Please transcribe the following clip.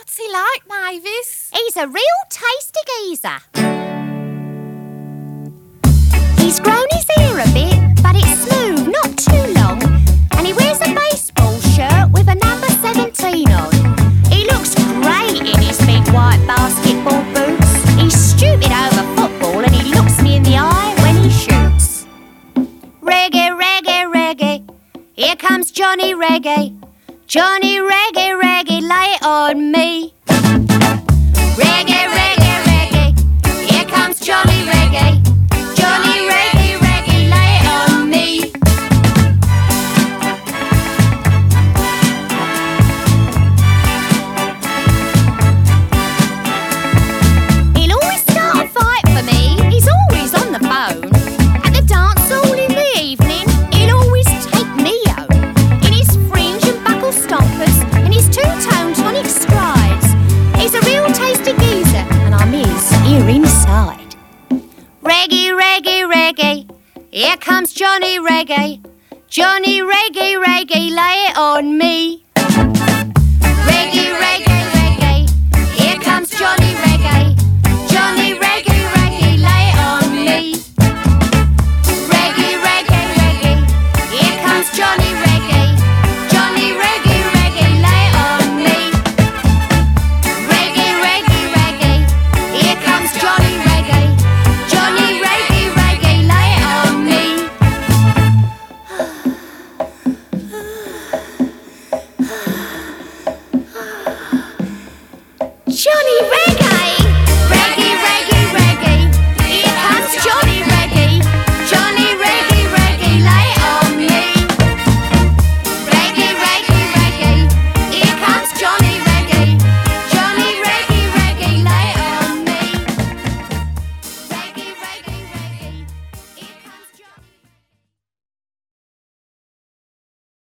What's he like, Mavis? He's a real tasty geezer. He's grown his hair a bit, but it's smooth, not too long. And he wears a baseball shirt with a number 17 on. He looks great in his big white basketball boots. He's stupid over football and he looks me in the eye when he shoots. Reggae, reggae, reggae, here comes Johnny Reggae. Johnny Reggae, reggae, lay it on me. Reggae, reggae, reggae, here comes Johnny Reggae. Johnny Reggae, reggae, lay it on me. He'll always start a fight for me. He's always on the phone. At the dance hall in the evening, he'll always take me home. In his fringe and buckle stompers and his two-tone tonic strides. He's a real tasty geezer, and I'm his here inside. Reggae, reggae, reggae, here comes Johnny Reggae. Johnny Reggae, reggae, lay it on me.